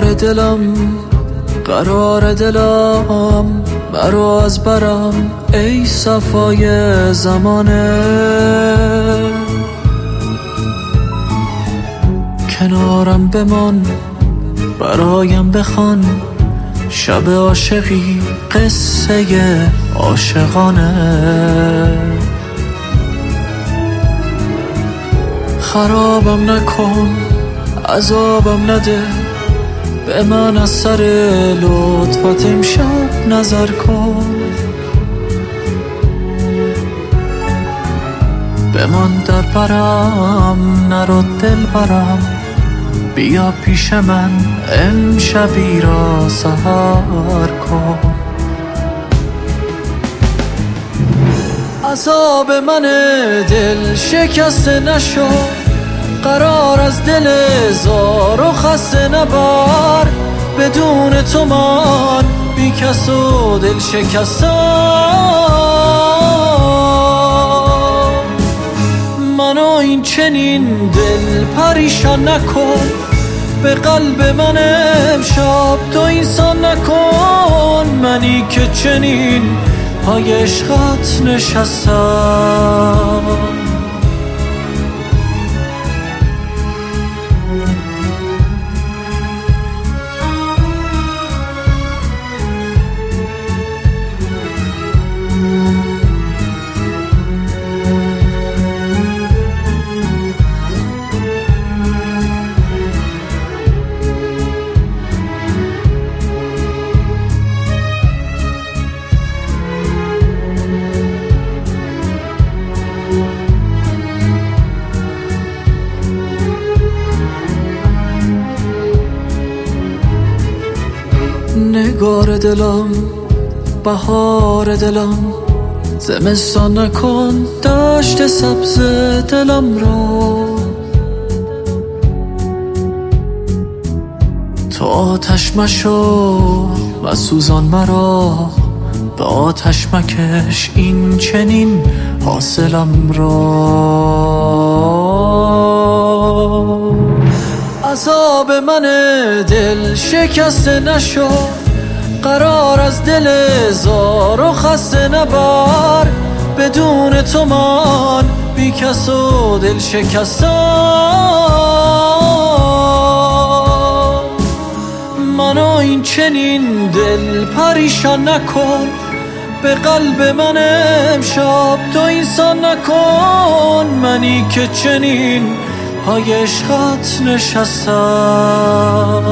دلم قرار دلم برو از برم ای صفای زمانه کنارم بمان برایم بخوان شب عاشقی قصه عاشقانه خرابم نکن عذابم نده به من از سر لطفت امشب نظر کن بمان در برم نرو دل برم بیا پیش من امشبی را سحر کن عذاب من دل شکسته نشو قرار از دل زار و خسته نبر بدون تو من بی کس و دل شکستم منو این چنین دل پریشان نکن به قلب من امشب تو اینسان نکن منی که چنین پای عشقت نشستم نگار دلم بهار دلم زمستان نکن دشت سبز دلم را تو آتش مشو و سوزان مرا به آتش مکش این چنین حاصلم را عذاب من دل شکسته نشو قرار از دل زار و خسته نبر بدون تو من بی کس و دل شکستم منو این چنین دل پریشان نکن به قلب من امشب تو اینسان نکن منی که چنین پای عشقت نشستم